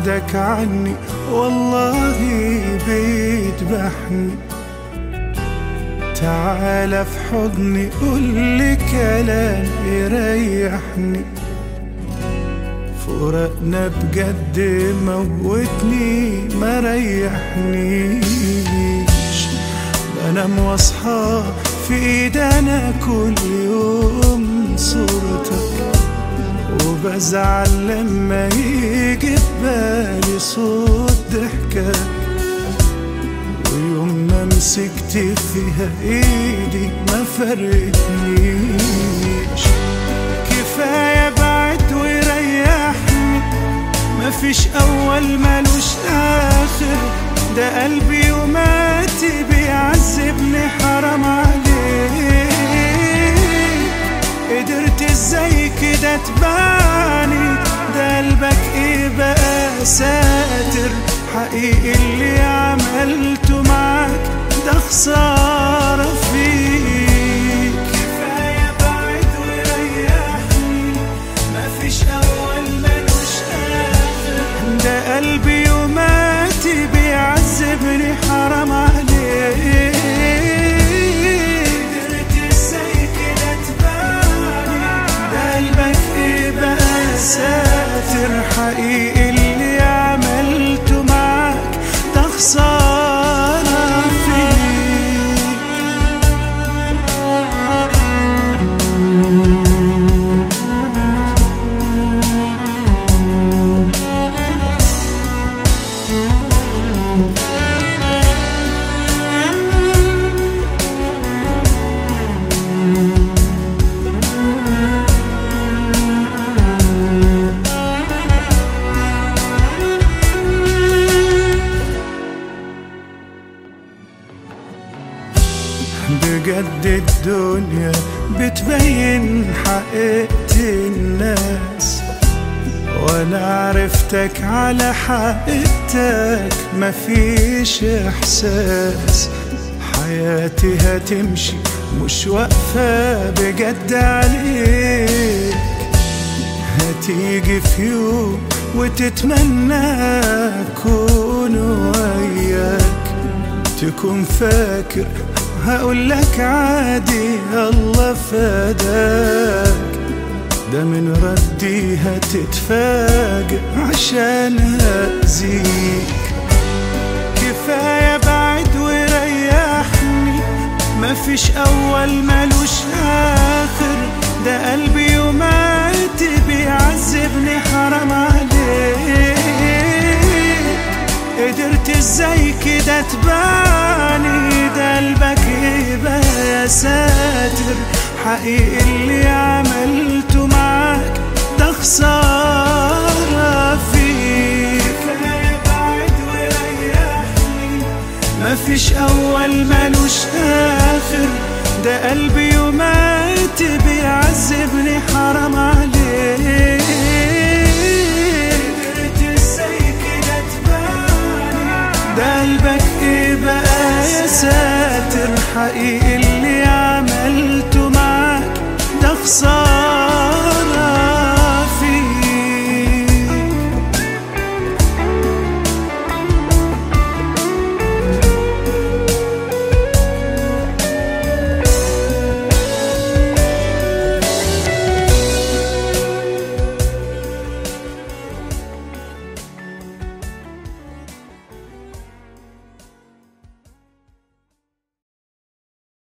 بعدك عني والله بيذبحني. تعال في حضني قولي كلام يريحني. فراقنا بجد موتني ما ريحنيش. بنام واصحى في ايدنا كل يوم صورتك، وبزعل لما يجي ببالي صوت ضحكك. ويوم ما مسكت فيها ايدي ما فرقتنيش. كفاية بعد وريحني، مفيش اول ملوش اخر. ده قلبي وماتي بيعذبني حرام عليك. قدرت ازاي كده تبعني؟ ده قلبك ايه بقى ساتر؟ حقيقي اللي عملته معاك ده خسارة فيك. كفاية بعد وريحني، مفيش أول ملوش آخر. ده قلبي وماتي بيعذبني حرام عليك. قدرت ازاي كده تبعني؟ ده قلبك ايه بقى ساتر؟ حقيقي اللي عملته معاك ده خسارة فيك. بجد الدنيا بتبين حقيقة الناس، وانا عرفتك على حقيقتك مفيش احساس. حياتي هتمشي مش واقفة بجد عليك. هتيجي في يوم وتتمنى اكون وياك. تكون فاكر هقولك عادي الله فداك. ده من ردي هتتفاجئ عشان هأذيك. كفاية بعد وريحني، مفيش أول ملوش آخر. ده قلبي وماتي بيعذبني حرام عليك. قدرت ازاي كده تبعني؟ ده قلبك ايه بقى يا ساتر؟ حقيقي اللي عملته معاك ده خسارة فيك. كفاية بعد وريحني، مفيش أول ملوش آخر. ده قلبي وماتي بيعذبني حرام عليك. قدرت ازاي كده تبعني؟ ده قلبك ايه بقى يا ساتر؟ حقيقي